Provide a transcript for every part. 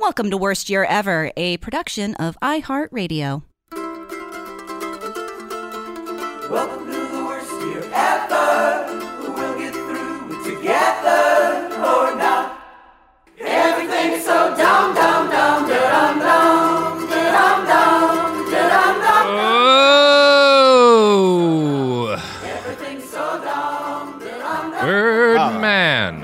Welcome to Worst Year Ever, a production of iHeartRadio. Welcome to the worst year ever. We'll get through it together or not. Everything's so dumb, dumb, dumb, dumb, dumb, dumb, dumb, dumb, dumb. Oh, Everything's so dumb, dumb, dumb. Birdman.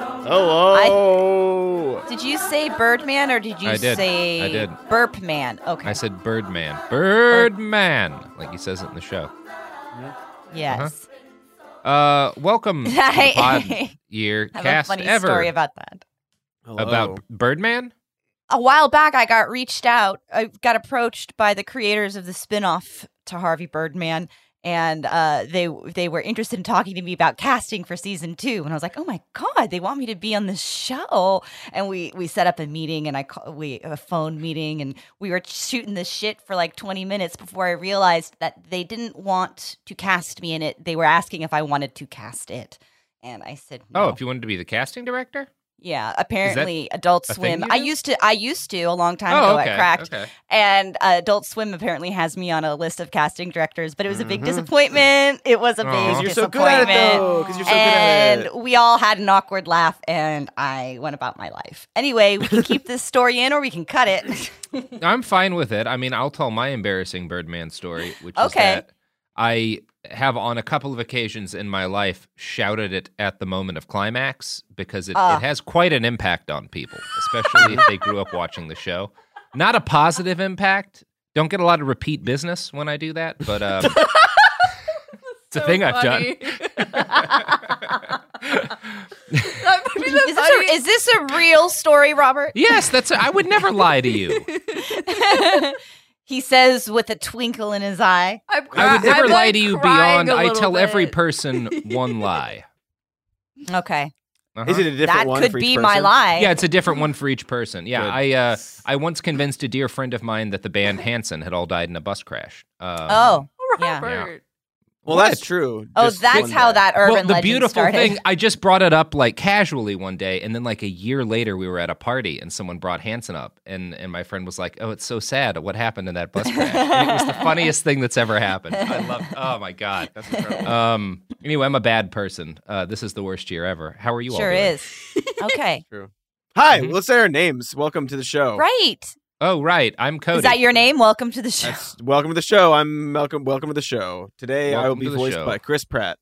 Hello. Did you say Birdman or did you I did. say I did. Burpman? Okay. I said Birdman. Birdman, like he says it in the show. yes. Welcome to the pod year I have cast a funny ever story about that. Hello. about Birdman. A while back, I got approached by the creators of the spinoff to Harvey Birdman, and they were interested in talking to me about casting for season 2. And I was like, oh my God, they want me to be on this show. And we set up a meeting, and a phone meeting, and we were shooting this shit for like 20 minutes before I realized that they didn't want to cast me in it. They were asking if I wanted to cast it. And I said, no. Oh, if you wanted to be the casting director. Yeah, apparently Adult a thing Swim. you do? I used to a long time ago okay. at Cracked. Okay. And Adult Swim apparently has me on a list of casting directors, but it was a big disappointment. It was a big Aw. 'Cause you're so good at it, disappointment. though. 'Cause you're so and good at it. we all had an awkward laugh, and I went about my life. Anyway, we can keep this story in, or we can cut it. I'm fine with it. I mean, I'll tell my embarrassing Birdman story, which is Okay. that I have on a couple of occasions in my life shouted it at the moment of climax because it has quite an impact on people, especially if they grew up watching the show. Not a positive impact. Don't get a lot of repeat business when I do that, but it's a thing I've done. Is this a real story, Robert? Yes, I would never lie to you. He says with a twinkle in his eye. I would never lie to you beyond I tell every person one lie. Okay. Uh-huh. Is it a different That one could for each be person? my lie. Yeah, it's a different one for each person. Yeah, Good. I once convinced a dear friend of mine that the band Hanson had all died in a bus crash. Yeah. Yeah. Well, that's true. Oh, Just that's one how day. that urban Well, the legend beautiful started. thing, I just brought it up like casually one day, and then like a year later, we were at a party, and someone brought Hanson up, and my friend was like, "Oh, it's so sad. What happened in that bus crash?" And it was the funniest thing that's ever happened. I love. Oh my god, That's incredible. Anyway, I'm a bad person. This is the worst year ever. How are you all Sure doing? is. Okay. True. Hi, Mhm. let's say our names. Welcome to the show. Right. Oh, right. I'm Cody. Is that your name? Welcome to the show. Welcome to the show. I'm Malcolm. Welcome to the show. Today I will Welcome be to the voiced show. by Chris Pratt.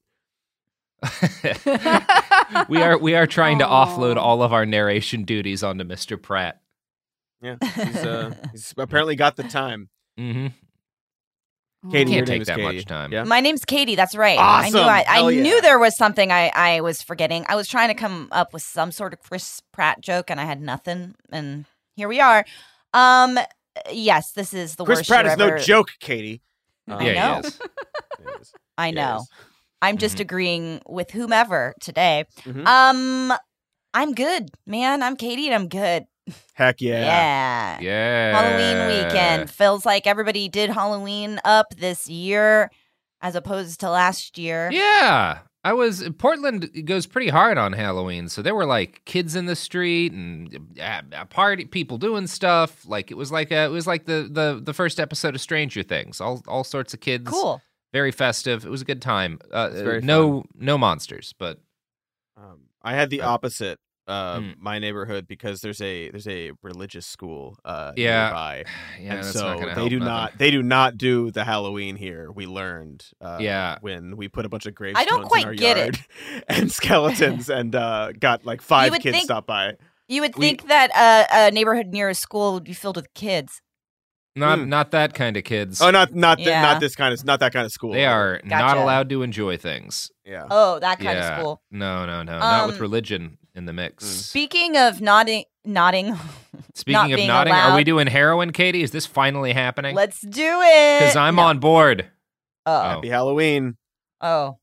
we are trying to Aw. offload all of our narration duties onto Mr. Pratt. Yeah, he's apparently got the time. Mm-hmm. Katie, your Can't name take is that Katie. much time. Yeah. My name's Katie. That's right. Awesome. I Hell yeah. knew there was something I was forgetting. I was trying to come up with some sort of Chris Pratt joke, and I had nothing. And here we are. Yes, this is the Chris worst Pratt year is no ever. joke, Katie. I Yeah, know. he is. It is. I Yeah, it know. is. I'm just agreeing with whomever today. Mhm. I'm good, man. I'm Katie, and I'm good. Heck yeah. Yeah. Halloween weekend feels like everybody did Halloween up this year as opposed to last year. Yeah. Portland goes pretty hard on Halloween, so there were like kids in the street and party people doing stuff. Like it was like the first episode of Stranger Things. All sorts of kids. Cool. Very festive. It was a good time. very no monsters, but I had the opposite. Hmm. My neighborhood, because there's a religious school Yeah. nearby, yeah, and that's so not gonna they help do nothing. not do the Halloween here. We learned Yeah. when we put a bunch of gravestones don't quite in our get yard and skeletons and got like 5 would kids think- stop by. You would think that a neighborhood near a school would be filled with kids. Not that kind of kids. Oh, not Yeah. not that kind of school. They are not Gotcha. allowed to enjoy things. Yeah. Oh, that kind Yeah. of school. No, not with Um, religion in the mix. Speaking of nodding. Speaking of being nodding, are we allowed- doing heroin, Katie? Is this finally happening? Let's do it. Because I'm No. on board. Oh. Happy Halloween. Oh.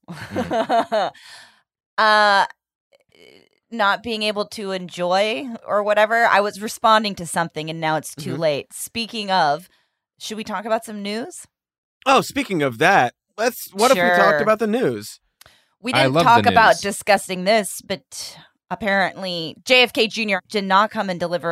Not being able to enjoy or whatever. I was responding to something and now it's too late. Speaking of, should we talk about some news? Oh, speaking of that, what if we Sure. talked about the news? We I didn't love talk the about news. discussing this, but apparently JFK Jr. did not come and deliver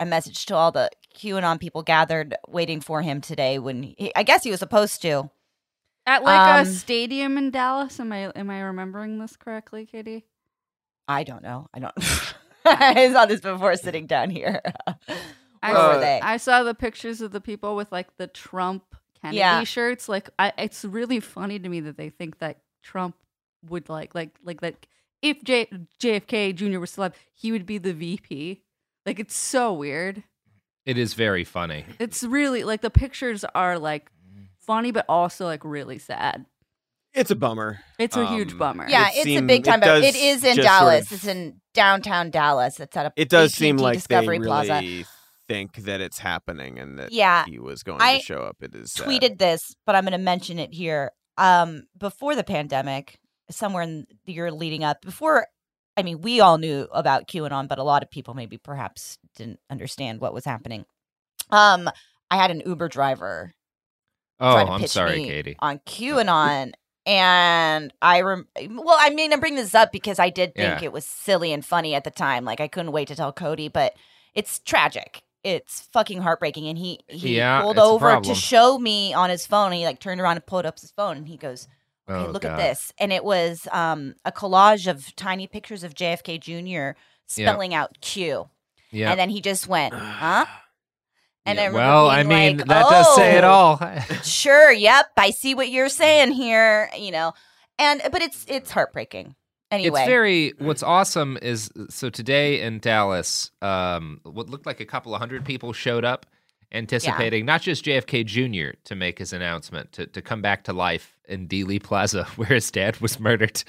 a message to all the QAnon people gathered waiting for him today when I guess he was supposed to. At like a stadium in Dallas. Am I remembering this correctly, Katie? I don't know. I don't. I saw this before sitting down here. Where were they? I saw the pictures of the people with like the Trump Kennedy shirts. Like, it's really funny to me that they think that Trump would like that if JFK Jr. was still alive, he would be the VP. Like, it's so weird. It is very funny. It's really like the pictures are like funny, but also like really sad. It's a bummer. It's a huge bummer. Yeah, it's a big time bummer. It is in Dallas. It's in downtown Dallas. It's at a It does seem like Discovery they Plaza. really think that it's happening and that he was going to show up. It is tweeted this, but I'm going to mention it here. Before the pandemic, somewhere in the year leading up, we all knew about QAnon, but a lot of people maybe perhaps didn't understand what was happening. I had an Uber driver. I'm sorry, Katie. On QAnon. And I'm bringing this up because I did think it was silly and funny at the time. Like, I couldn't wait to tell Cody, but it's tragic. It's fucking heartbreaking. And he pulled over to show me on his phone. And he like turned around and pulled up his phone and he goes, okay, look at this. And it was a collage of tiny pictures of JFK Jr. spelling out Q. Yeah. And then he just went, huh? And I remember being like, that does say it all. Sure, yep, I see what you're saying here, but it's heartbreaking. Anyway, what's awesome is, so today in Dallas, what looked like a couple of hundred people showed up anticipating not just JFK Jr. to make his announcement, to come back to life in Dealey Plaza where his dad was murdered,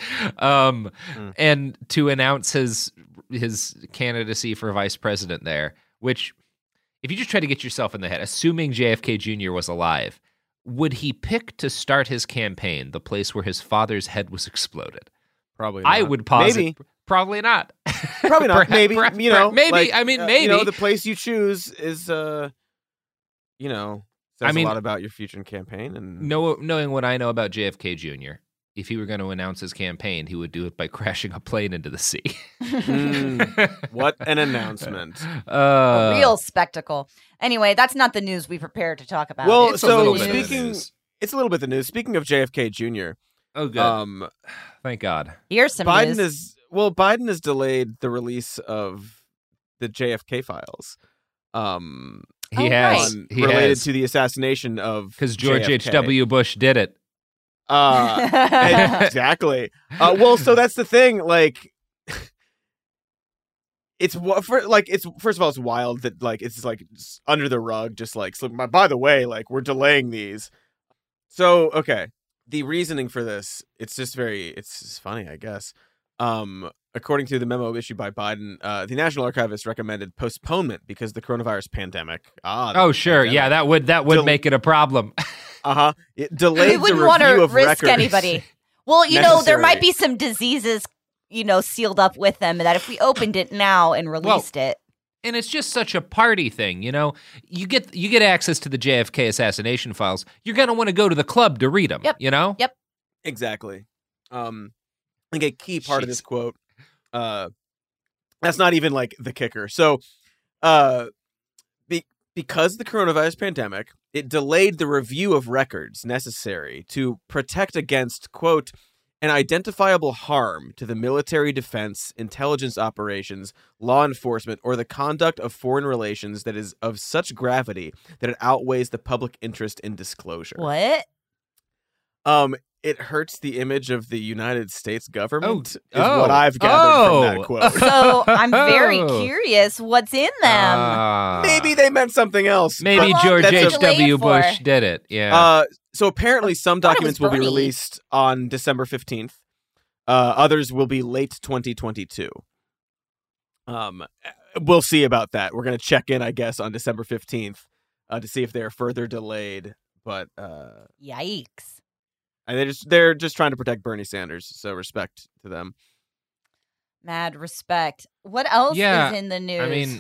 and to announce his candidacy for vice president there, which, if you just try to get yourself in the head, assuming JFK Jr. was alive, would he pick to start his campaign the place where his father's head was exploded? Probably not. I would posit probably not. Probably not. Maybe. Maybe. The place you choose is, says a lot about your future campaign. And knowing what I know about JFK Jr., if he were going to announce his campaign, he would do it by crashing a plane into the sea. What an announcement. A real spectacle. Anyway, that's not the news we prepared to talk about. Well, it's a little bit of the news. It's a little bit the news. Speaking of JFK Jr. Oh, good. Thank God. Here's some news. Biden has delayed the release of the JFK files. He has. Related to the assassination of because George H.W. Bush did it. Exactly. So that's the thing. Like, it's first of all, it's wild that like it's like under the rug, just like by the way, like we're delaying these. So okay, the reasoning for this, it's just funny, I guess. According to the memo issued by Biden, the National Archivist recommended postponement because the coronavirus pandemic. Sure, yeah, that would make it a problem. It delayed we wouldn't the want review to of risk records. anybody. Well, there might be some diseases, sealed up with them that if we opened it now and released it. And it's just such a party thing, You get access to the JFK assassination files. You're going to want to go to the club to read them, Yep. Exactly. I think a key part of this quote, that's not even like the kicker. So, because the coronavirus pandemic, it delayed the review of records necessary to protect against, quote, an identifiable harm to the military defense, intelligence operations, law enforcement, or the conduct of foreign relations that is of such gravity that it outweighs the public interest in disclosure. What? It hurts the image of the United States government, is what I've gathered from that quote. So I'm very curious what's in them. Maybe they meant something else. Maybe George H.W. Bush did it. Yeah. So apparently some documents will be released on December 15th. Others will be late 2022. We'll see about that. We're going to check in, I guess, on December 15th to see if they're further delayed. But yikes. And they're just trying to protect Bernie Sanders, so respect to them. Mad respect. What else is in the news?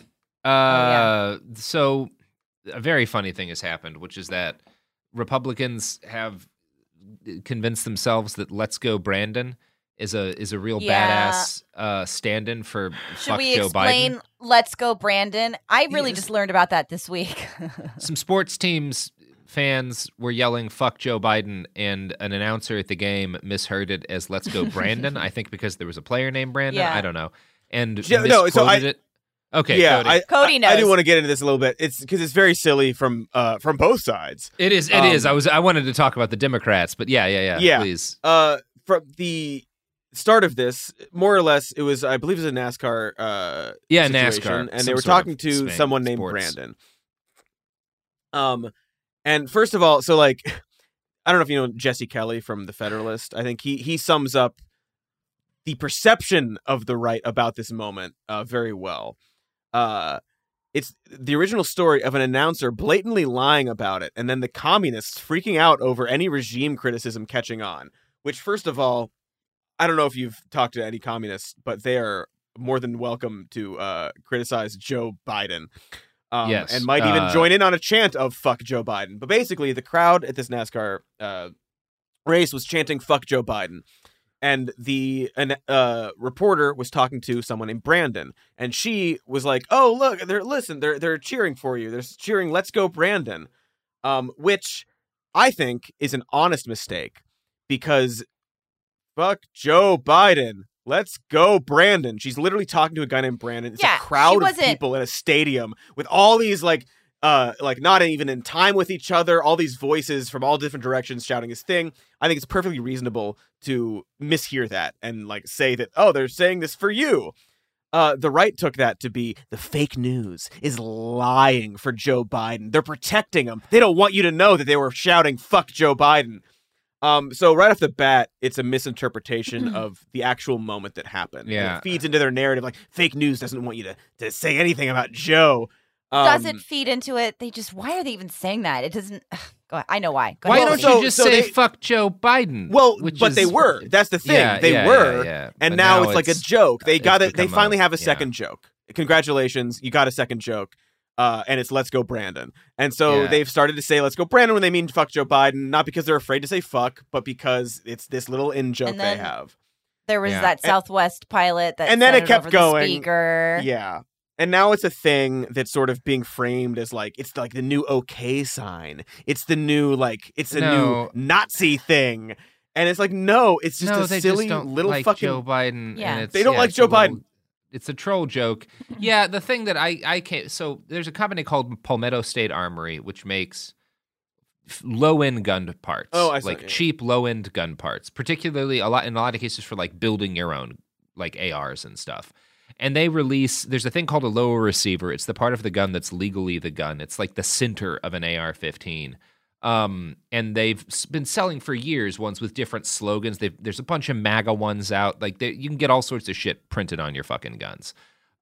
So a very funny thing has happened, which is that Republicans have convinced themselves that Let's Go Brandon is a real Yeah. badass stand-in for Should fuck we Joe explain Biden. Let's Go Brandon? I really Yes. just learned about that this week. Some sports teams fans were yelling "fuck Joe Biden," and an announcer at the game misheard it as "Let's go Brandon." I think because there was a player named Brandon. Yeah. I don't know, and Yeah, no, so misquoted it. Okay, yeah, Cody. Cody I knows. do want to get into this a little bit. It's because it's very silly from both sides. It is. It is. I wanted to talk about the Democrats, but yeah. Please. From the start of this, more or less, it was, I believe, it was a NASCAR. Yeah, situation, NASCAR, and some they were sort of talking to swing someone named sports. Brandon. And first of all, so like, I don't know if you know Jesse Kelly from The Federalist. I think he sums up the perception of the right about this moment very well. It's the original story of an announcer blatantly lying about it, and then the communists freaking out over any regime criticism catching on. Which, first of all, I don't know if you've talked to any communists, but they are more than welcome to criticize Joe Biden. Yes. And might even join in on a chant of "fuck Joe Biden." But basically, the crowd at this NASCAR race was chanting "fuck Joe Biden." And the reporter was talking to someone named Brandon, and she was like, "Oh, look, they're cheering for you. They're cheering, 'Let's go, Brandon,'" which I think is an honest mistake, because fuck Joe Biden, let's go, Brandon. She's literally talking to a guy named Brandon. It's Yeah, a crowd she of wasn't- people in a stadium with all these like not even in time with each other, all these voices from all different directions shouting his thing. I think it's perfectly reasonable to mishear that and like say that, oh, they're saying this for you. The right took that to be the fake news is lying for Joe Biden. They're protecting him. They don't want you to know that they were shouting "fuck Joe Biden." So right off the bat, it's a misinterpretation of the actual moment that happened. And Yeah. it feeds into their narrative like fake news doesn't want you to say anything about Joe. Doesn't feed into it. Why are they even saying that? It doesn't. Go ahead. I know why. Go Why ahead. don't you just so say they- "fuck Joe Biden"? Well, which but is- they were. That's the thing. Yeah, they yeah, were, yeah. and But now it's like a joke. They it's got it. They become finally a- have a yeah. second joke. Congratulations, you got a second joke. And it's "Let's go, Brandon." And so Yeah. they've started to say "Let's go, Brandon" when they mean "fuck Joe Biden," not because they're afraid to say "fuck," but because it's this little in joke And they then- have. There was Yeah. that Southwest pilot that and then said it kept over the going. speaker. Yeah. And now it's a thing that's sort of being framed as like it's like the new OK sign. It's the new it's the No. new Nazi thing. And it's like, no, it's just no, a they silly just don't little like fucking Joe Biden. Yeah. And it's, They don't like it's Joe a little- Biden. It's a troll joke. Yeah, the thing that I can't. So there's a company called Palmetto State Armory, which makes low-end gun parts. Oh, I see, like yeah. cheap low-end gun parts, particularly in a lot of cases for like building your own like ARs and stuff. And they release, there's a thing called a lower receiver. It's the part of the gun that's legally the gun. It's like the center of an AR-15. And they've been selling for years ones with different slogans. There's a bunch of MAGA ones out. Like you can get all sorts of shit printed on your fucking guns.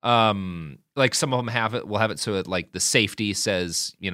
Like some of them will have it so that like the safety says, I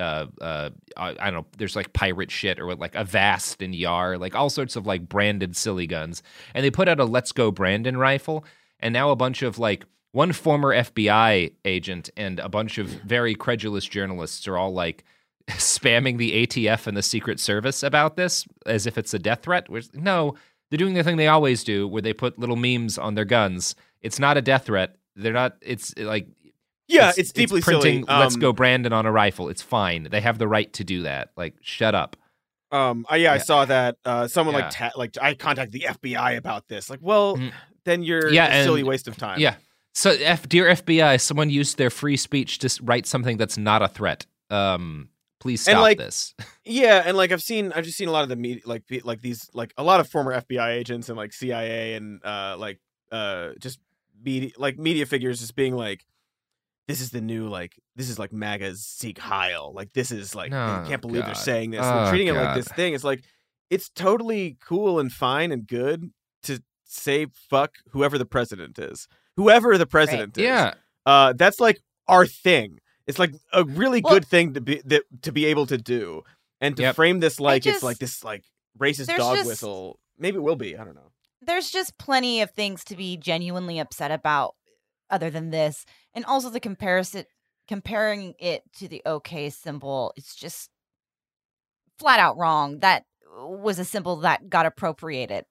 don't know, there's like pirate shit or like Avast and Yar, like all sorts of like branded silly guns. And they put out a "Let's Go Brandon" rifle. And now a bunch of like one former FBI agent and a bunch of very credulous journalists are all like spamming the ATF and the Secret Service about this as if it's a death threat. No, they're doing the thing they always do where they put little memes on their guns. It's not a death threat. They're not, it's like, Yeah, it's deeply printing silly. "Let's go Brandon" on a rifle. It's fine. They have the right to do that. Like, shut up. I saw that someone Yeah. I contacted the FBI about this. Like, well, Mhm. then you're Yeah, a silly and- waste of time. Yeah. So, dear FBI, someone used their free speech to write something that's not a threat. Please stop like, this. Yeah, and like I've just seen a lot of the media, like these, like a lot of former FBI agents and like CIA and just media figures just being like, this is the new this is like MAGA's Sieg Heil. Like this is like, I can't believe they're God. saying this. Oh, They're treating it like God. this thing. It's like it's totally cool and fine and good to say fuck whoever the president is. Whoever the president is. Yeah. That's like our thing. It's like a really Well- good thing to be able to do, and to Yep. frame this like it's just- like this like racist there's dog just- whistle. Maybe it will be. I don't know. There's just plenty of things to be genuinely upset about other than this. And also the comparing it to the OK symbol, it's just flat out wrong. That was a symbol that got appropriated.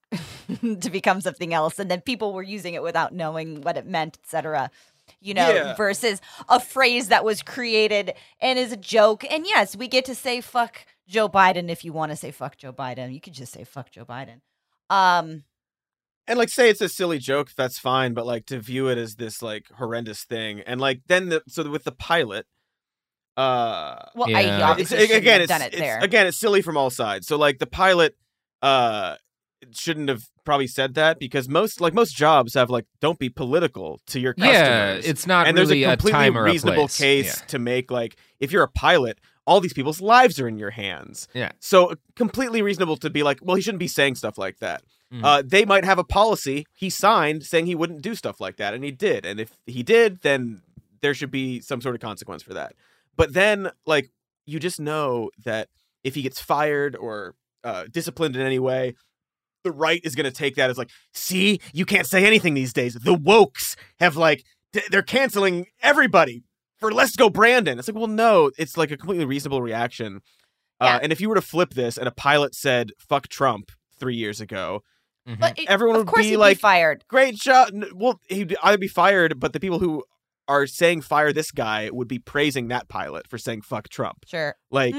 to become something else, and then people were using it without knowing what it meant, etc. Versus a phrase that was created and is a joke. And yes, we get to say fuck Joe Biden if you want to say fuck Joe Biden. You could just say fuck Joe Biden. And like say it's a silly joke, that's fine, but like to view it as this like horrendous thing, and like then with the pilot, I obviously shouldn't have done it there. It's silly from all sides. So like the pilot shouldn't have probably said that, because most jobs have like don't be political to your customers. Yeah, it's not and really there's a completely time or a reasonable place. case to make, like if you're a pilot, all these people's lives are in your hands. Yeah. So completely reasonable to be like, well, he shouldn't be saying stuff like that. They might have a policy he signed saying he wouldn't do stuff like that, and he did. And if he did, then there should be some sort of consequence for that. But then, like, you just know that if he gets fired or disciplined in any way, the right is going to take that as like, see, you can't say anything these days. The wokes have like, they're canceling everybody for Let's Go Brandon. It's like, well, no, it's like a completely reasonable reaction. And if you were to flip this and a pilot said, fuck Trump 3 years ago, everyone would be like, fired. Great job. Well, he'd either be fired, but the people who are saying fire this guy would be praising that pilot for saying fuck Trump. Sure. Like,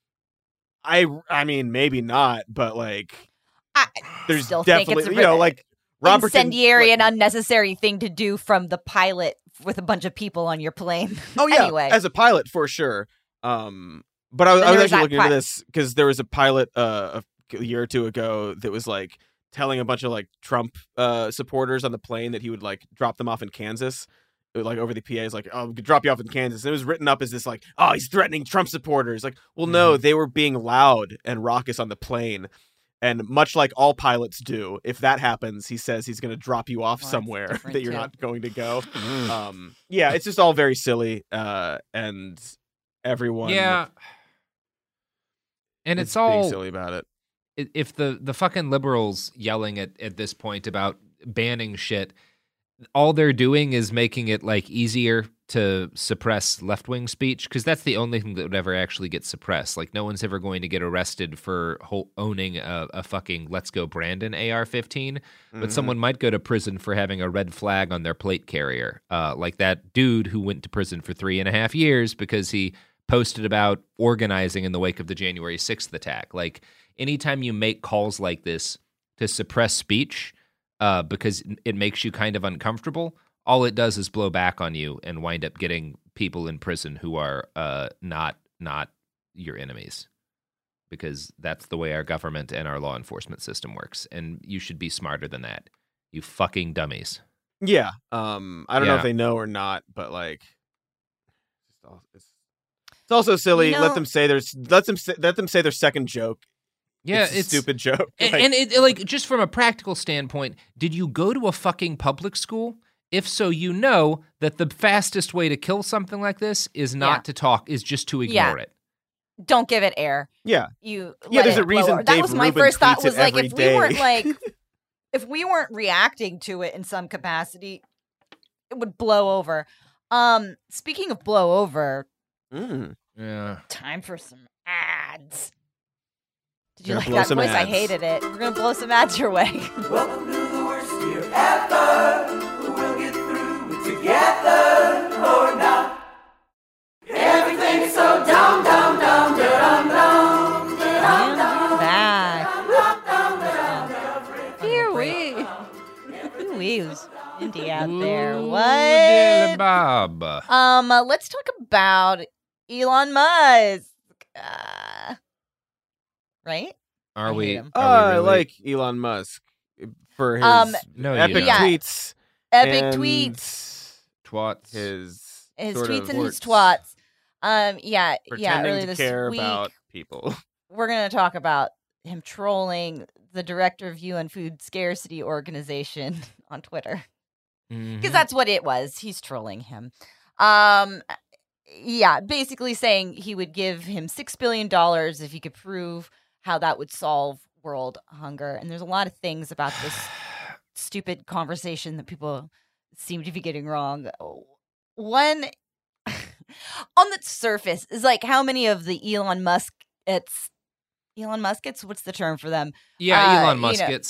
I mean, maybe not, but like, there's still definitely, think it's like Robert incendiary and unnecessary thing to do from the pilot with a bunch of people on your plane. Oh yeah, anyway, as a pilot for sure. But I was actually looking into this because there was a pilot a year or two ago that was like telling a bunch of like Trump supporters on the plane that he would like drop them off in Kansas. Like over the PAs, like, oh, we could drop you off in Kansas. And it was written up as this, like, oh, he's threatening Trump supporters. Like, well, no, they were being loud and raucous on the plane. And much like all pilots do, if that happens, he says he's going to drop you off somewhere that you're not going to go. Yeah, it's just all very silly. And everyone. Yeah. And it's being all silly about it. If the fucking liberals yelling at this point about banning shit, all they're doing is making it like easier to suppress left-wing speech, because that's the only thing that would ever actually get suppressed. Like, no one's ever going to get arrested for owning a fucking Let's Go Brandon AR-15, but someone might go to prison for having a red flag on their plate carrier, like that dude who went to prison for 3.5 years because he posted about organizing in the wake of the January 6th attack. Like, anytime you make calls like this to suppress speech, because it makes you kind of uncomfortable, all it does is blow back on you and wind up getting people in prison who are not your enemies, because that's the way our government and our law enforcement system works. And you should be smarter than that, you fucking dummies. Yeah. I don't know if they know or not, but like, it's also silly. Let them say their second joke. Yeah, it's a stupid joke. And it, like, just from a practical standpoint, did you go to a fucking public school? If so, you know that the fastest way to kill something like this is not to talk, is just to ignore it. Don't give it air. Yeah. There's a reason Dave That was Rubin my first thought, tweets was it like, every if day. we weren't like, if we weren't reacting to it in some capacity, it would blow over. Speaking of blow over, time for some ads. Did you like that voice? I hated it. We're going to blow some ads your way. Welcome to the worst year ever. We'll get through it together or not. Everything's so dumb, dumb, dumb, dumb, dumb, dumb, dumb. Back. Here we. Ooh, who's indie out there? What? Bob. Let's talk about Elon Musk. Right? Are we? him. I really? like Elon Musk for his No, you epic don't. Yeah. tweets. Epic and tweets. Twats. His His sort tweets of and his twats. Yeah, pretending earlier to this care week, about people. we're going to talk about him trolling the director of UN Food Scarcity Organization on Twitter. Because that's what it was. He's trolling him. Yeah, basically saying he would give him $6 billion if he could prove how that would solve world hunger. And there's a lot of things about this stupid conversation that people seem to be getting wrong. One, on the surface, is like, how many of the Elon Muskets, what's the term for them? Yeah, Elon you know, Muskets.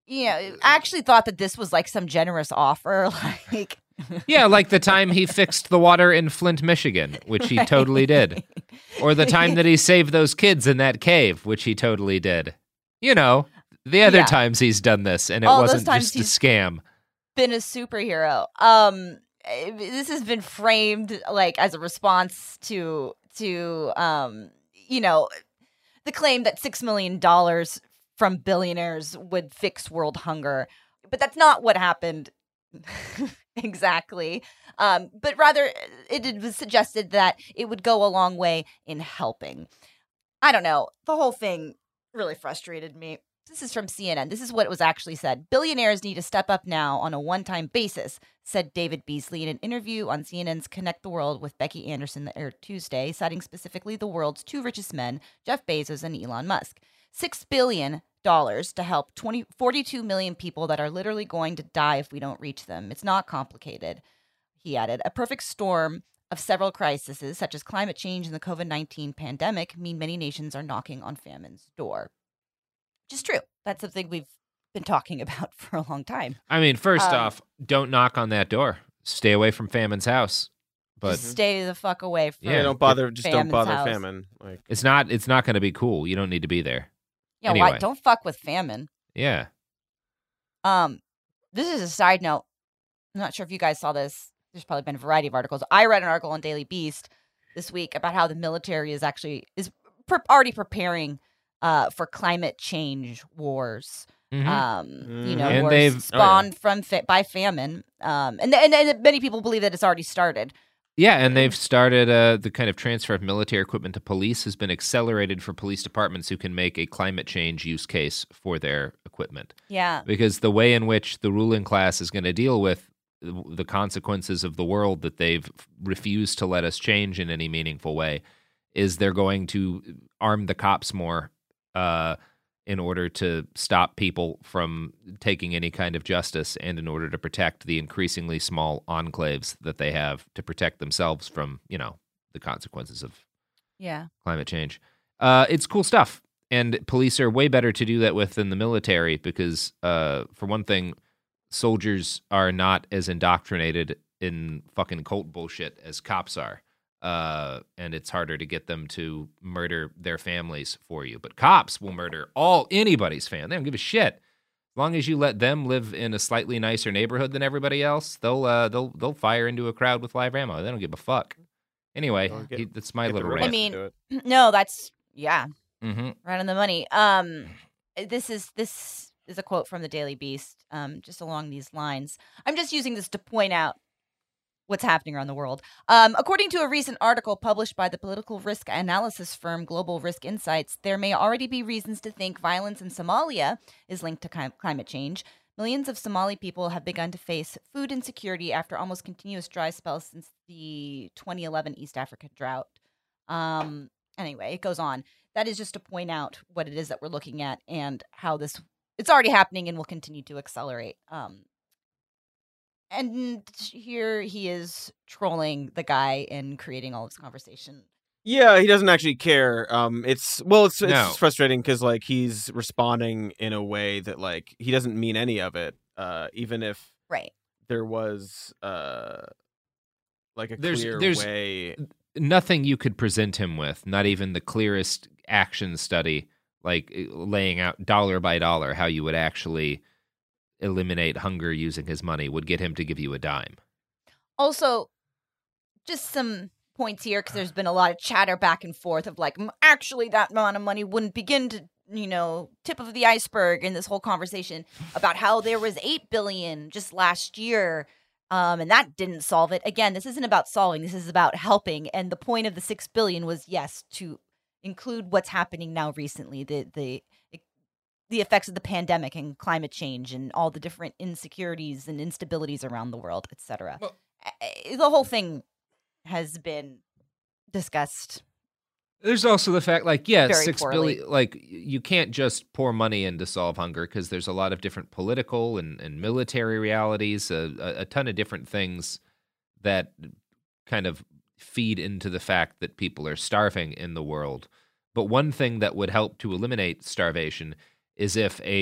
I actually thought that this was like some generous offer. Like, Yeah, like the time he fixed the water in Flint, Michigan, which he totally did. Or the time that he saved those kids in that cave, which he totally did. You know, the other times he's done this, and it wasn't just a scam. Been a superhero. This has been framed like as a response to the claim that $6 million from billionaires would fix world hunger. But that's not what happened exactly. But rather, it was suggested that it would go a long way in helping. I don't know. The whole thing really frustrated me. This is from CNN. This is what was actually said. Billionaires need to step up now on a one-time basis, said David Beasley in an interview on CNN's Connect the World with Becky Anderson that aired Tuesday, citing specifically the world's two richest men, Jeff Bezos and Elon Musk. $6 billion to help 42 million people that are literally going to die if we don't reach them. It's not complicated, he added. A perfect storm of several crises, such as climate change and the COVID-19 pandemic, mean many nations are knocking on famine's door. Which is true. That's something we've been talking about for a long time. I mean, first off, don't knock on that door. Stay away from famine's house. But just stay the fuck away from don't bother house. famine. Like, it's not going to be cool. You don't need to be there. Yeah, anyway. Why? Don't fuck with famine. Yeah. This is a side note. I'm not sure if you guys saw this. There's probably been a variety of articles. I read an article on Daily Beast this week about how the military is already preparing for climate change wars. Mm-hmm. And wars spawned by famine. And many people believe that it's already started. Yeah, and they've started the kind of transfer of military equipment to police has been accelerated for police departments who can make a climate change use case for their equipment. Yeah. Because the way in which the ruling class is going to deal with the consequences of the world that they've refused to let us change in any meaningful way is they're going to arm the cops more in order to stop people from taking any kind of justice and in order to protect the increasingly small enclaves that they have to protect themselves from, the consequences of climate change. It's cool stuff. And police are way better to do that with than the military because, for one thing, soldiers are not as indoctrinated in fucking cult bullshit as cops are. And it's harder to get them to murder their families for you. But cops will murder anybody's family. They don't give a shit. As long as you let them live in a slightly nicer neighborhood than everybody else, they'll fire into a crowd with live ammo. They don't give a fuck. Anyway, that's my little rant. I mean, no, that's mm-hmm. right on the money. This is a quote from the Daily Beast, just along these lines. I'm just using this to point out what's happening around the world. According to a recent article published by the political risk analysis firm Global Risk Insights, there may already be reasons to think violence in Somalia is linked to climate change. Millions of Somali people have begun to face food insecurity after almost continuous dry spells since the 2011 East African drought. Anyway, it goes on. That is just to point out what it is that we're looking at and how it's already happening and will continue to accelerate. And here he is trolling the guy and creating all this conversation. Yeah, he doesn't actually care. It's frustrating because like he's responding in a way that like he doesn't mean any of it. Even if there was like a clear way. Nothing you could present him with, not even the clearest action study, like laying out dollar by dollar how you would actually eliminate hunger using his money would get him to give you a dime. Also, just some points here, because there's been a lot of chatter back and forth of like, actually that amount of money wouldn't begin to, tip of the iceberg in this whole conversation about how there was $8 billion just last year, and that didn't solve it. Again, this isn't about solving, this is about helping, and the point of the $6 billion was, yes, to include what's happening now recently, the effects of the pandemic and climate change and all the different insecurities and instabilities around the world, etc. Well, the whole thing has been discussed. There's also the fact, like, $6 poorly. billion, like, you can't just pour money in to solve hunger because there's a lot of different political and military realities, a ton of different things that kind of feed into the fact that people are starving in the world. But one thing that would help to eliminate starvation is if a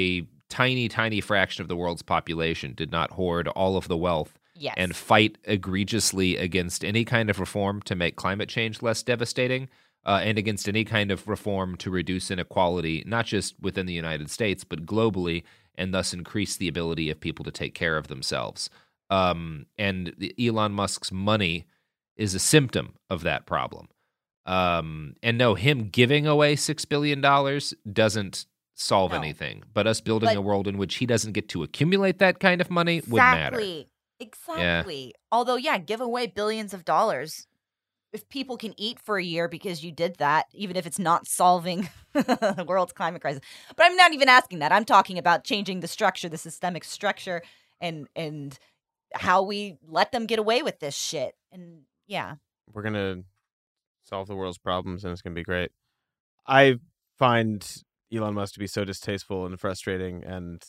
tiny, tiny fraction of the world's population did not hoard all of the wealth Yes. and fight egregiously against any kind of reform to make climate change less devastating, and against any kind of reform to reduce inequality, not just within the United States, but globally, and thus increase the ability of people to take care of themselves. And Elon Musk's money is a symptom of that problem. And no, him giving away $6 billion doesn't solve anything. But us building a world in which he doesn't get to accumulate that kind of money would matter. Exactly. Yeah. Although, give away billions of dollars. If people can eat for a year because you did that, even if it's not solving the world's climate crisis. But I'm not even asking that. I'm talking about changing the structure, the systemic structure, and how we let them get away with this shit. And we're going to solve the world's problems, and it's going to be great. I find Elon Musk to be so distasteful and frustrating, and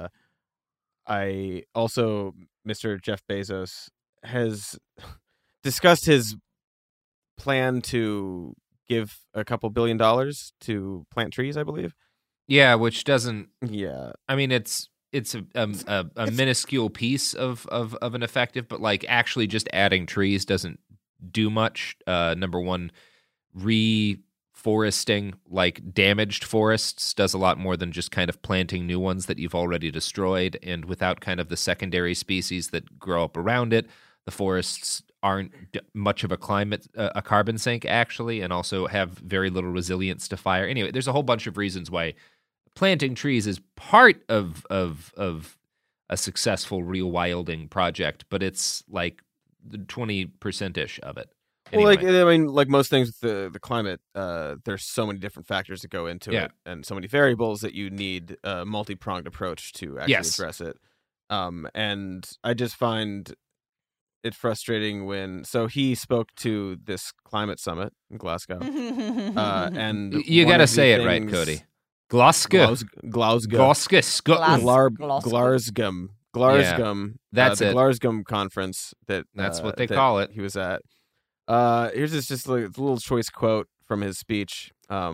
I also, Mr. Jeff Bezos has discussed his plan to give a couple $1 billion to plant trees, I believe. Yeah, which doesn't. Yeah, I mean, it's a minuscule piece of an effective, but like actually just adding trees doesn't do much. Number one, reforesting like damaged forests does a lot more than just kind of planting new ones that you've already destroyed, and without kind of the secondary species that grow up around it, the forests aren't much of a carbon sink actually, and also have very little resilience to fire. Anyway, there's a whole bunch of reasons why planting trees is part of a successful rewilding project, but it's like the 20%-ish of it. Anyway. Well, like most things with the climate, there's so many different factors that go into it, and so many variables that you need a multi-pronged approach to actually address it. And I just find it frustrating when he spoke to this climate summit in Glasgow, and you got to say it right, Cody. Glasgow. Scotland. Glasgow. That's the it. Glasgow conference. That's what they call it. He was at. Here's just like a little choice quote from his speech.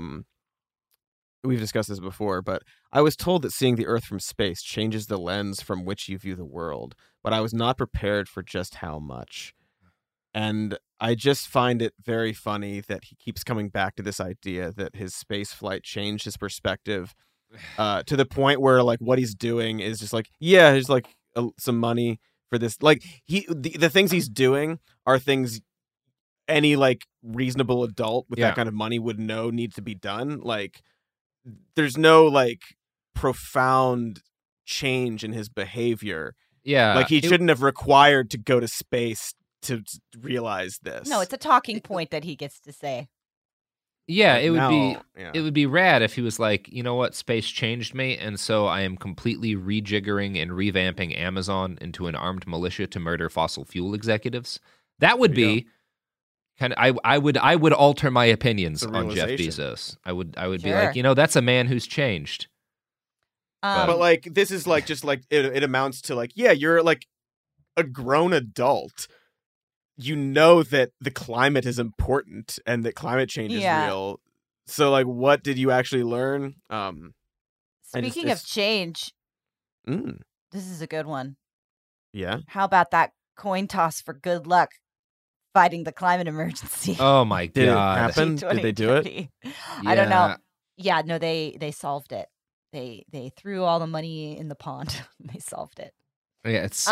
We've discussed this before, but I was told that seeing the Earth from space changes the lens from which you view the world, but I was not prepared for just how much. And I just find it very funny that he keeps coming back to this idea that his space flight changed his perspective to the point where like what he's doing is just like, there's like some money for this. Like the things he's doing are things any like reasonable adult with that kind of money would know need to be done. Like there's no like profound change in his behavior. Yeah. Like he shouldn't have required to go to space to realize this. No, it's a talking point that he gets to say. Yeah, it would be rad if he was like, you know what, space changed me, and so I am completely rejiggering and revamping Amazon into an armed militia to murder fossil fuel executives. That would be kind of I would alter my opinions on Jeff Bezos. I would be like, that's a man who's changed. But like this is like just like it amounts to like, you're like a grown adult. You know that the climate is important and that climate change is real. So like what did you actually learn? Speaking of change, this is a good one. Yeah. How about that coin toss for good luck fighting the climate emergency? Oh my God. Did it happen? Did they do it? I don't know. Yeah, no, they solved it. They threw all the money in the pond. They solved it. Yeah, it's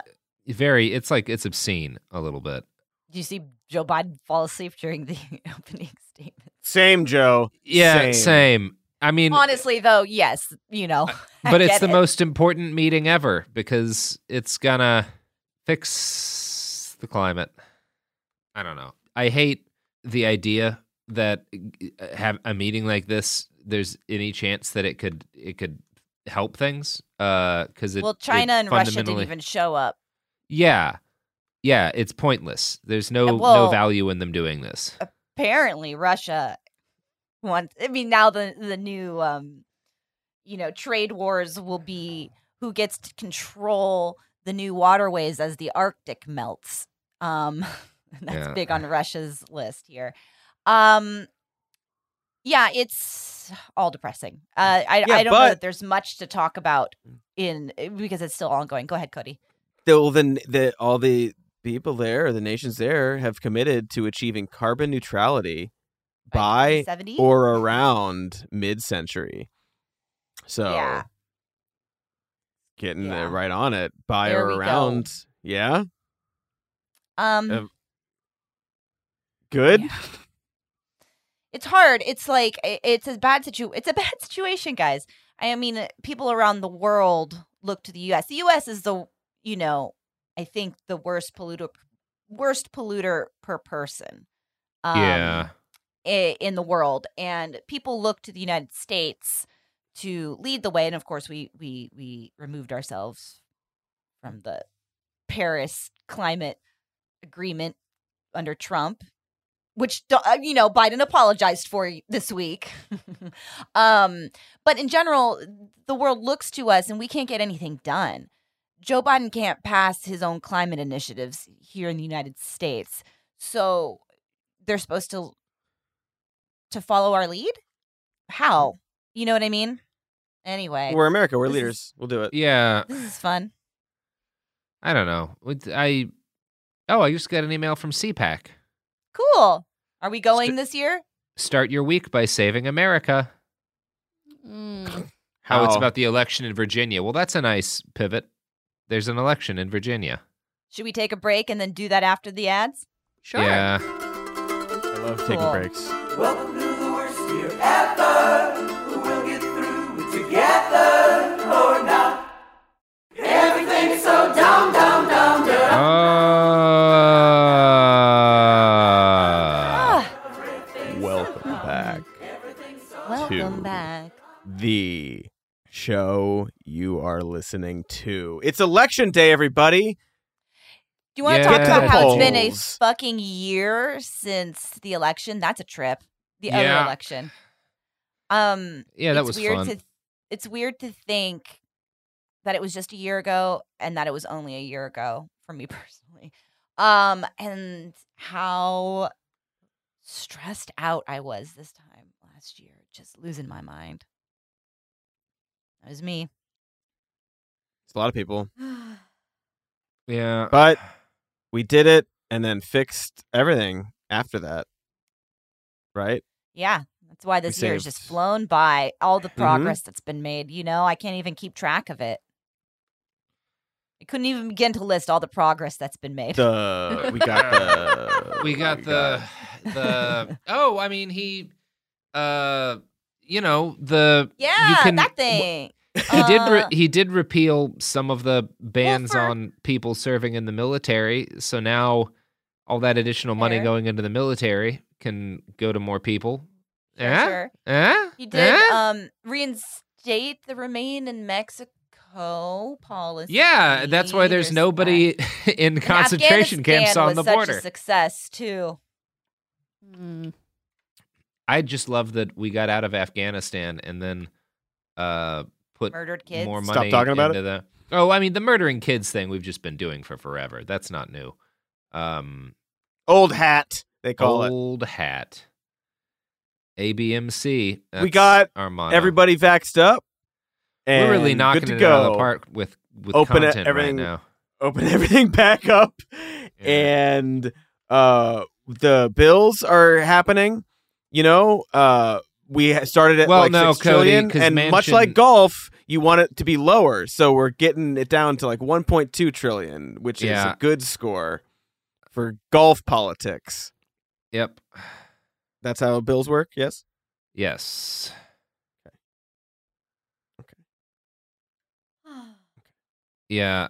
it's obscene a little bit. Do you see Joe Biden fall asleep during the opening statement? Same, Joe. Yeah, same. I mean, honestly, though, yes, but it's the most important meeting ever because it's gonna fix the climate. I don't know. I hate the idea that have a meeting like this, there's any chance that it could help things. Because China and Russia didn't even show up. Yeah, it's pointless. There's no value in them doing this. Apparently, Russia wants. I mean, now the new trade wars will be who gets to control the new waterways as the Arctic melts. That's big on Russia's list here. Yeah, it's all depressing. I don't know but- that there's much to talk about because it's still ongoing. Go ahead, Cody. All the people there, the nations there, have committed to achieving carbon neutrality by 70? or around mid-century. So, Yeah. getting Yeah. right on it by There or we go. around. Yeah, Yeah. good. It's hard. It's like it's a bad situation, guys. I mean, people around the world look to the U.S. The U.S. is I think the worst polluter per person. Yeah. In the world, and people look to the United States to lead the way. And of course, we removed ourselves from the Paris climate agreement under Trump, which Biden apologized for this week. But in general, the world looks to us, and we can't get anything done. Joe Biden can't pass his own climate initiatives here in the United States, so they're supposed to follow our lead? How? You know what I mean? Anyway. We're America. We're This leaders. We'll do it. Yeah. This is fun. I don't know. I just got an email from CPAC. Cool. Are we going this year? Start your week by saving America. How? Oh, it's about the election in Virginia. Well, that's a nice pivot. There's an election in Virginia. Should we take a break and then do that after the ads? Sure. Yeah. I love taking Cool. breaks. Welcome to the worst year ever. We'll get through it together or not. Everything's so dumb, dumb, dumb, dumb. Welcome back. Welcome back. The show you are listening to. It's election day, everybody. Do you want to Yeah. talk about Get how the it's been a polls. fucking year since the election? That's a trip. The other Yeah. election. Yeah, that it's was weird fun. It's weird to think that it was just a year ago and that it was only a year ago for me personally. And how stressed out I was this time last year, just losing my mind. That was me. It's a lot of people. Yeah. But we did it and then fixed everything after that. Right? Yeah, that's why this We year has just saved- flown by. All the progress that's been made, I can't even keep track of it. I couldn't even begin to list all the progress that's been made. We got the We got the oh, I mean he the Yeah, you can, that thing. He did repeal some of the bans for- on people serving in the military. So now all that additional money Fair. going into the military can go to more people. Sure. He did reinstate the Remain in Mexico policy. Yeah, that's why there's nobody in And concentration camps Afghanistan on was the such border. a success too. I just love that we got out of Afghanistan and then put Murdered kids. more Stop money talking about into the. Oh, I mean the murdering kids thing we've just been doing for forever. That's not new. old hat, they call it. Old hat. ABMC. We that's got our motto. Everybody vaxxed up. And We're really knocking good it to out of go. the park with Open content everything- right now. Open everything back up. And the bills are happening. We started at Well, like no, 6 trillion, Cody, 'cause and much Manchin- like golf, you want it to be lower. So we're getting it down to like 1.2 trillion, which is Yeah. a good score for golf politics. Yep. That's how bills work. Yes. Yes. Yeah.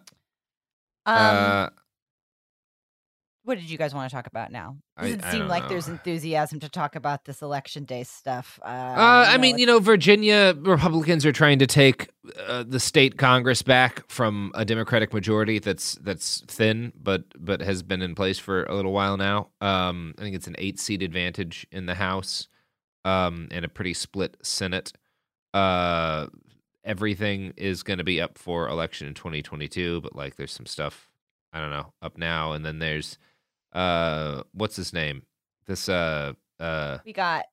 What did you guys want to talk about now? I Doesn't seem don't like know. there's enthusiasm to talk about this election day stuff. I mean, Virginia Republicans are trying to take the state Congress back from a Democratic majority that's thin, but has been in place for a little while now. I think it's an 8-seat advantage in the House, and a pretty split Senate. Everything is going to be up for election in 2022, but like there's some stuff I don't know up now, and then there's what's his name? This we got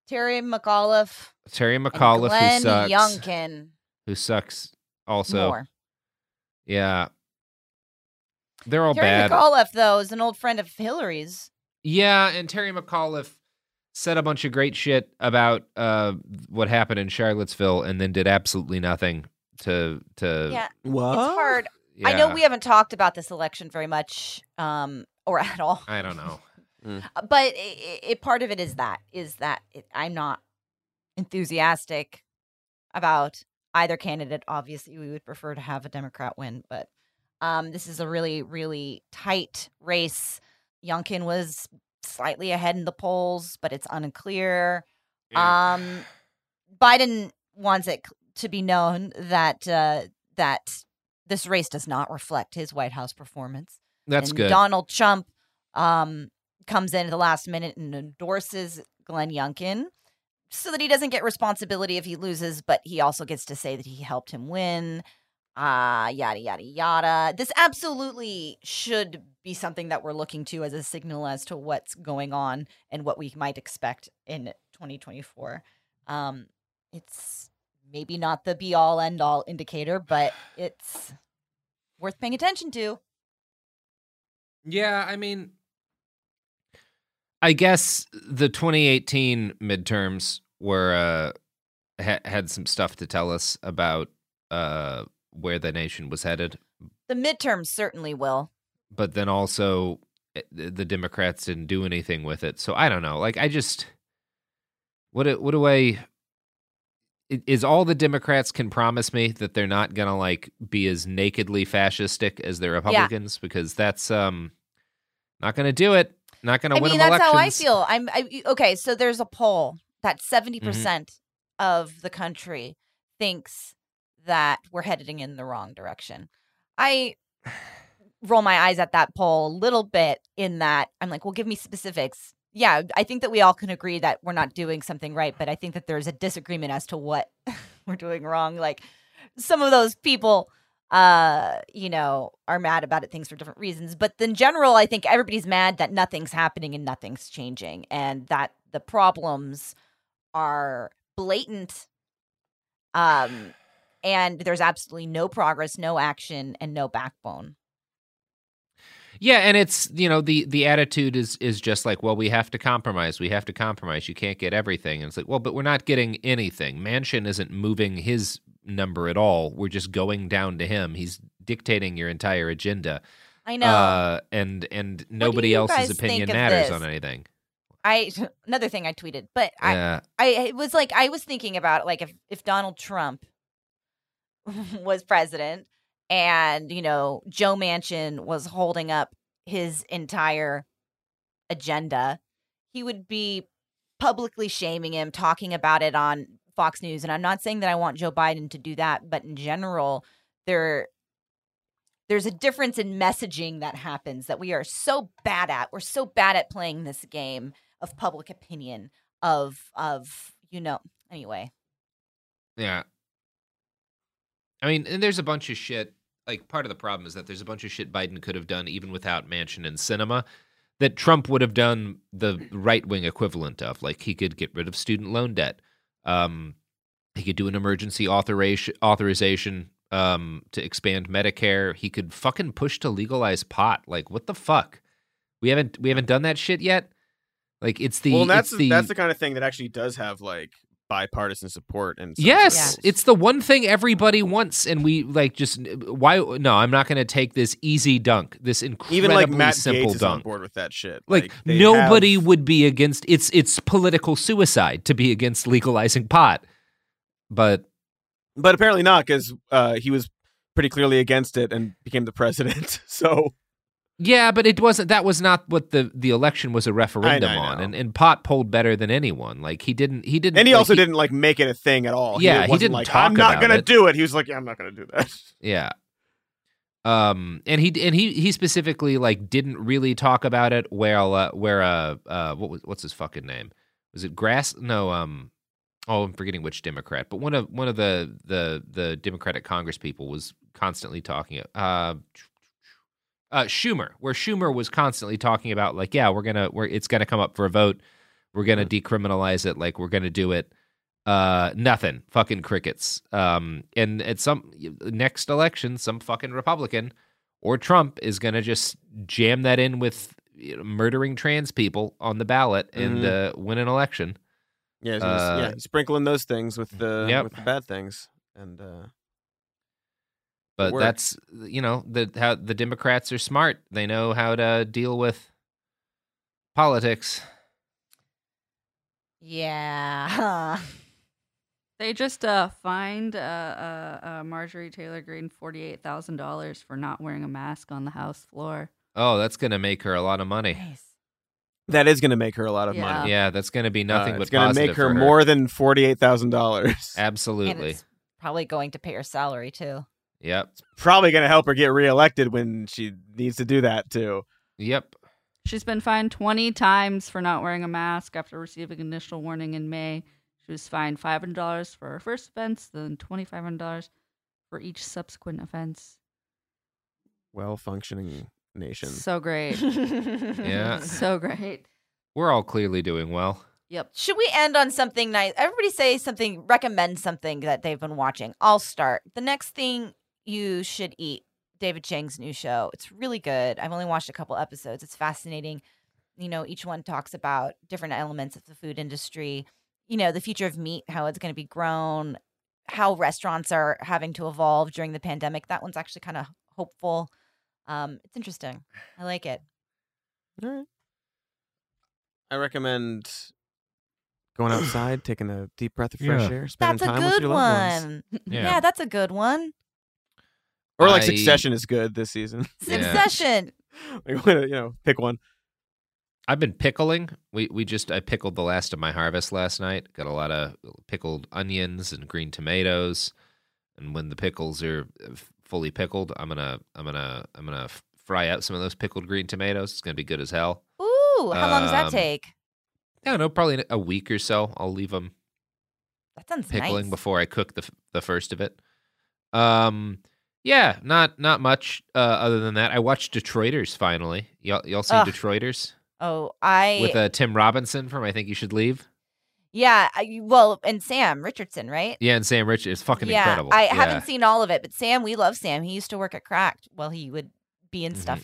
Terry McAuliffe. Terry And McAuliffe, Glenn who sucks. Youngkin. Who sucks also. More. Yeah. They're all Terry bad. McAuliffe, though, is an old friend of Hillary's. Yeah, and Terry McAuliffe said a bunch of great shit about what happened in Charlottesville and then did absolutely nothing to Yeah, What? it's hard. yeah. I know we haven't talked about this election very much, or at all. I don't know. But part of it is that I'm not enthusiastic about either candidate. Obviously, we would prefer to have a Democrat win, but this is a really, really tight race. Youngkin was slightly ahead in the polls, but it's unclear. Yeah. Biden wants it to be known that that this race does not reflect his White House performance. That's And good. Donald Trump comes in at the last minute and endorses Glenn Youngkin so that he doesn't get responsibility if he loses, but he also gets to say that he helped him win. Yada, yada, yada. This absolutely should be something that we're looking to as a signal as to what's going on and what we might expect in 2024. It's maybe not the be-all, end-all indicator, but it's worth paying attention to. Yeah, I mean, I guess the 2018 midterms were had some stuff to tell us about where the nation was headed. The midterms certainly will. But then also the Democrats didn't do anything with it. So I don't know. Like, I just what do I is all the Democrats can promise me that they're not gonna like be as nakedly fascistic as the Republicans, because that's not gonna do it. Not gonna win them that's elections. how I feel. Okay, so there's a poll that 70% of the country thinks that we're heading in the wrong direction. I roll my eyes at that poll a little bit in that I'm like, well, give me specifics. Yeah, I think that we all can agree that we're not doing something right, but I think that there's a disagreement as to what we're doing wrong. Like some of those people, are mad about it, things for different reasons. But in general, I think everybody's mad that nothing's happening and nothing's changing, and that the problems are blatant. And there's absolutely no progress, no action, and no backbone. Yeah, and it's, the attitude is just like, well, we have to compromise. We have to compromise. You can't get everything. And it's like, well, but we're not getting anything. Manchin isn't moving his number at all. We're just going down to him. He's dictating your entire agenda. I know. And nobody else's opinion matters on anything. Another thing I tweeted, but I was like, I was thinking about like if Donald Trump was president and, Joe Manchin was holding up his entire agenda, he would be publicly shaming him, talking about it on Fox News. And I'm not saying that I want Joe Biden to do that, but in general, there's a difference in messaging that happens that we are so bad at. We're so bad at playing this game of public opinion anyway. Yeah. I mean, and there's a bunch of shit. Like, part of the problem is that there's a bunch of shit Biden could have done even without Manchin and Sinema that Trump would have done the right-wing equivalent of. Like, he could get rid of student loan debt. He could do an emergency authorization to expand Medicare. He could fucking push to legalize pot. Like, what the fuck? We haven't done that shit yet. Like, that's the kind of thing that actually does have like bipartisan support. And yes, it's the one thing everybody wants, and we like just why? No, I'm not going to take this easy dunk. This incredibly even like Matt simple Gaetz is dunk. on board with that shit. Like nobody would be against. It's political suicide to be against legalizing pot, but apparently not, because he was pretty clearly against it and became the president. So. Yeah, but it wasn't. That was not what the election was a referendum I know. on, and pot polled better than anyone. Like he didn't, and he also didn't like make it a thing at all. Yeah, he didn't like, talk I'm not about gonna it. do it. He was like, yeah, I'm not gonna do that. Yeah. And he specifically like didn't really talk about it. What's his fucking name? Was it Grass? No. I'm forgetting which Democrat, but one of the Democratic Congress people was constantly talking. Schumer, where Schumer was constantly talking about like, yeah, it's gonna come up for a vote. we're going to decriminalize it, like we're going to do it. Nothing. Fucking crickets. And at some next election, some fucking Republican or Trump is going to just jam that in with murdering trans people on the ballot and win an election. Yeah, he's sprinkling those things with the bad things, and but that's how the Democrats are smart. They know how to deal with politics. Yeah. They just fined Marjorie Taylor Greene $48,000 for not wearing a mask on the House floor. Oh, that's going to make her a lot of money. Nice. That is going to make her a lot of money. Yeah, that's going to be nothing but it's going to make her for more than $48,000. Absolutely. And it's probably going to pay her salary too. Yep. Probably going to help her get reelected when she needs to do that too. Yep. She's been fined 20 times for not wearing a mask after receiving initial warning in May. She was fined $500 for her first offense, then $2,500 for each subsequent offense. Well-functioning nation. So great. Yeah. So great. We're all clearly doing well. Yep. Should we end on something nice? Everybody say something, recommend something that they've been watching. I'll start. The next thing you should eat, David Chang's new show. It's really good. I've only watched a couple episodes. It's fascinating. Each one talks about different elements of the food industry. The future of meat, how it's going to be grown, how restaurants are having to evolve during the pandemic. That one's actually kind of hopeful. It's interesting. I like it. All right. I recommend going outside, taking a deep breath of fresh air, spending That's a time with good your loved ones. one. Yeah. Yeah, that's a good one. Or like Succession is good this season. Succession. Pick one. I've been pickling. I pickled the last of my harvest last night. Got a lot of pickled onions and green tomatoes. And when the pickles are fully pickled, I'm gonna fry out some of those pickled green tomatoes. It's gonna be good as hell. Ooh, how long does that take? I don't know, probably a week or so. I'll leave them That sounds pickling nice. before I cook the first of it. Yeah, not much other than that. I watched Detroiters finally. Y'all seen Detroiters? Oh, With Tim Robinson from I Think You Should Leave. Yeah, and Sam Richardson, right? Yeah, and Sam Richards. It's fucking incredible. I haven't seen all of it, but Sam, we love Sam. He used to work at Cracked. Well, he would be in stuff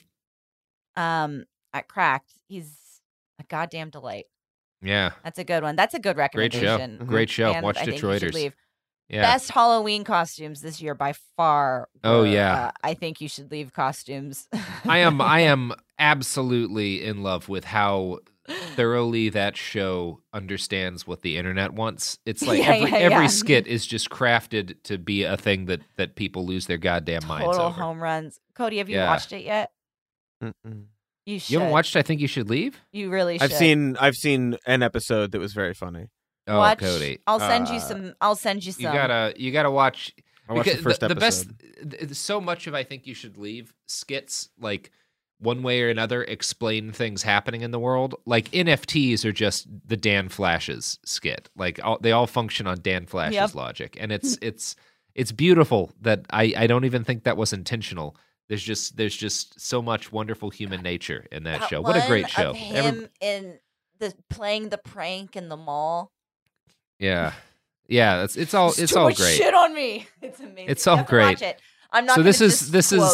at Cracked. He's a goddamn delight. Yeah. That's a good one. That's a good recommendation. Great show. And Watch I think you should Detroiters. leave. Yeah. Best Halloween costumes this year by far. Oh, were, yeah. I think you should leave costumes. I am absolutely in love with how thoroughly that show understands what the internet wants. It's like every skit is just crafted to be a thing that people lose their goddamn minds Total over. home runs. Cody, have you watched it yet? Mm-mm. You should. You haven't watched I Think You Should Leave? You really should. I've seen an episode that was very funny. Oh, Watch, Cody. I'll send you some. You gotta watch. I watched the first episode. The best, so much of I Think You Should Leave skits, like one way or another, explain things happening in the world. Like NFTs are just the Dan Flash's skit. Like they all function on Dan Flash's logic, and it's beautiful that I don't even think that was intentional. There's just so much wonderful human nature in that show. What a great show! Of him playing the prank in the mall. Yeah. It's all great. Shit on me. It's amazing. It's all great. Watch it. I'm not. So this is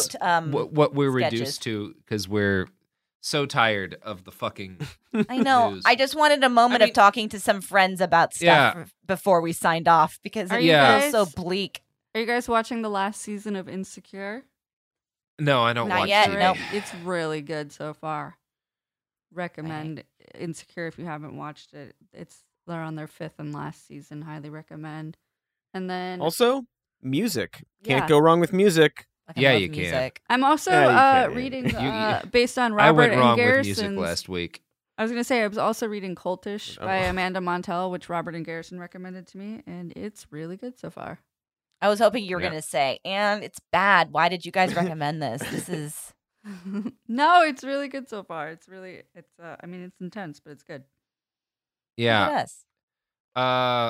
what we're sketches. reduced to because we're so tired of the fucking. I know. news. I just wanted a moment of talking to some friends about stuff before we signed off because it feels so bleak. Are you guys watching the last season of Insecure? No, I don't Not watch yet, TV. nope. It's really good so far. Recommend Insecure if you haven't watched it. They're on their 5th and last season. Highly recommend. And then Also, music. Can't Yeah. go wrong with music. Like, I Yeah, love you can. music. I'm also Yeah, you can. reading You- based on I Robert went and wrong with Garrison's. music last week. I was gonna say I was also reading Cultish by Oh. Amanda Montell, which Robert and Garrison recommended to me, and it's really good so far. I was hoping you were Yeah. going to say, and it's bad. Why did you guys recommend this? This is. No, it's really good so far. It's I mean, it's intense, but it's good. Yeah. Yes.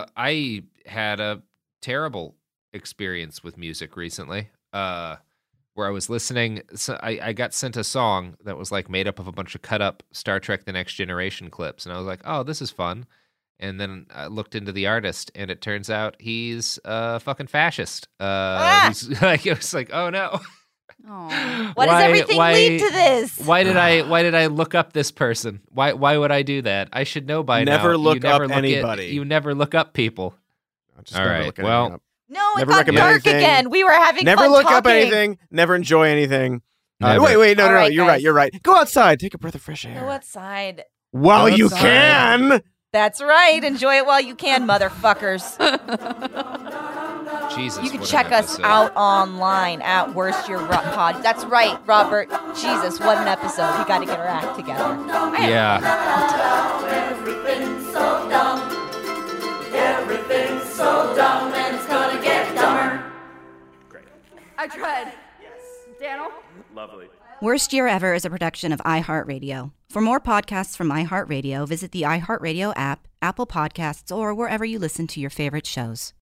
I had a terrible experience with music recently. where I was listening. So I got sent a song that was like made up of a bunch of cut up Star Trek The Next Generation clips. And I was like, oh, this is fun. And then I looked into the artist, and it turns out he's a fucking fascist. He's like, it was like, oh no. Oh. Why does everything lead to this? Why did I look up this person? Why would I do that? I should know by now. Never look up anybody. You never look up people. Just all never right. look anything up. No, it Never got recommend dark anything. again. We were having Never fun look talking. up anything. Never enjoy anything. Never. Wait, no, All right, you're guys. right. You're right. Go outside. Take a breath of fresh air. Go outside. While Go you outside. can. That's right. Enjoy it while you can, motherfuckers. Jesus. You can what check an us episode. out online at Worst Year Pod. That's right, Robert. Jesus, what an episode. We got to get our act together. Yeah. Everything's so dumb. Everything's so dumb, and it's gonna get dumber. I tried. Daniel? Lovely. Worst Year Ever is a production of iHeartRadio. For more podcasts from iHeartRadio, visit the iHeartRadio app, Apple Podcasts, or wherever you listen to your favorite shows.